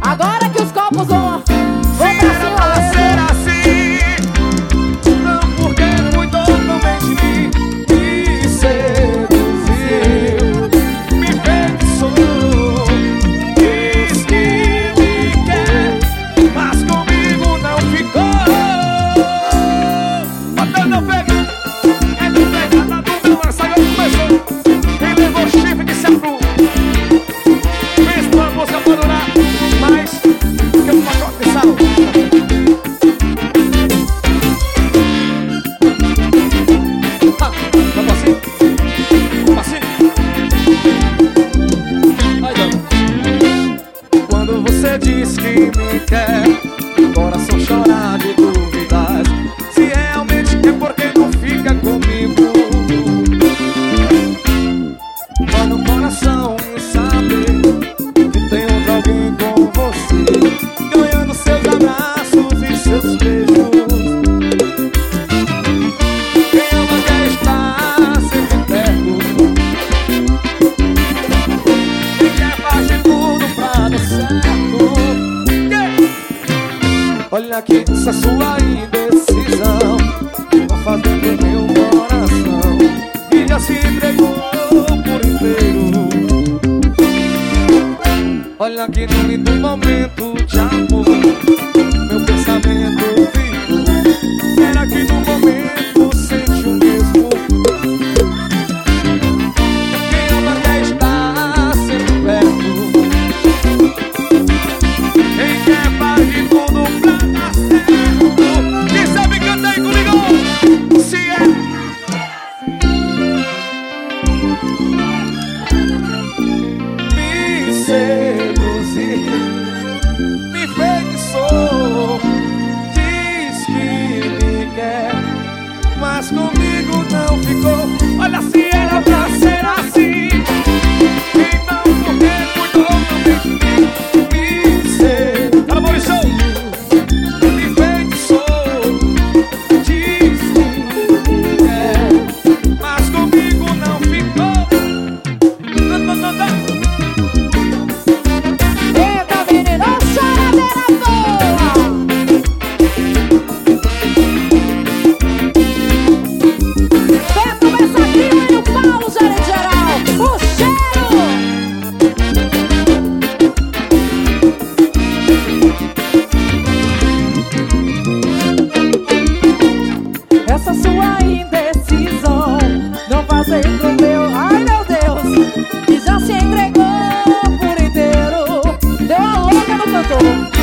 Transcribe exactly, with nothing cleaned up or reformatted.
Agora que os copos vão, vão Se era pra ser assim, não porque cuidou também de mim. Me seduziu, me feitiçou, diz que me quer, mas comigo não ficou. Botando não pega, é do pegada do meu lançador começou. Quem levou o chifre que se apruma. Fez uma música pra durar mais que um pacote de sal. Ah, vamos assim? Vamos assim? Ai, dona. Quando você diz que me quer, coração chora de dúvidas. Se realmente quer, por que não fica comigo? Dói no coração em saber que tem outro alguém com você, ganhando seus abraços e seus beijos. Quem ama quer estar sempre perto, quem quer fazer tudo pra dar certo. Yeah. Olha aqui essa sua indecisão, tá fazendo meu coração e já se entregou por inteiro. Olha que no lindo momento de amor, meu pensamento ficou. Será que no momento sente o mesmo? Quem ama quer estar sempre perto, quem quer faz de tudo pra dar certo. Quem sabe canta aí comigo? Se é me seduziu, me feitiçou, diz que me quer, mas comigo não ficou. Olha, se era pra ser assim, então por que cuidou também de mim? Me seduziu, fala, Maurício, me feitiçou, diz que me quer, mas comigo não ficou. Não, não, não, não. Eita, menino, choradeira boa. Beto Messaquinho e o Paulo, gerente geral. O cheiro. Essa sua indecisão não fazem pro meu, ai meu Deus, que já se entregou por inteiro. Deu a louca no cantor.